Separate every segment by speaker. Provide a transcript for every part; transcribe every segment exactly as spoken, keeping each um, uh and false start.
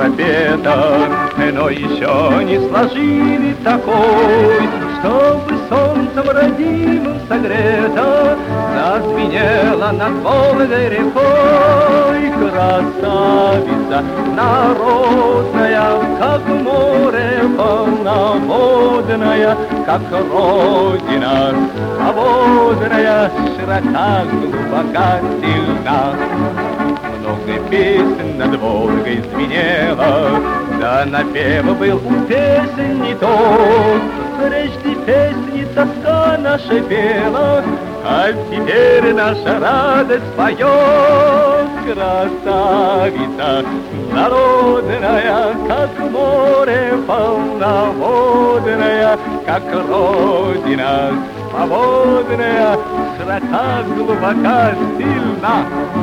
Speaker 1: пропета, но еще не сложили такой, чтобы солнцем родимым согрета зазвенела над Волгой рекой. Красавица народная, как море полноводная, как родина свободная, широка, глубока, сильна. Много песен над Волгой звенело, да напев был у песен не тот. Прежде песни тоска наша пела, а теперь наша радость поет. Красавица народная, как море полноводная, как родина свободная, широка, глубока, сильна.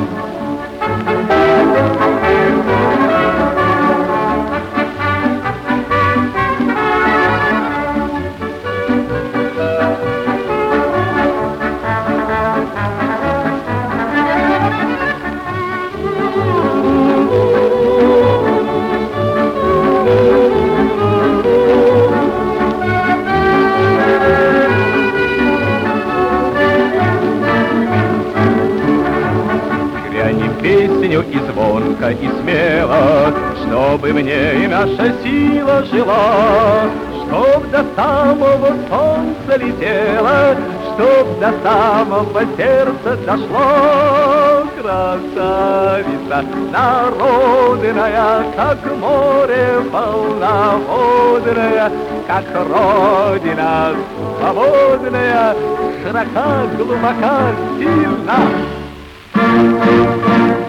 Speaker 1: Песню и звонко, и смело, чтобы мне и наша сила жила, чтоб до самого солнца летела, чтоб до самого сердца дошло. Красавица народная, как море полноводная, как родина свободная, широка, глубока, сильна. Thank you.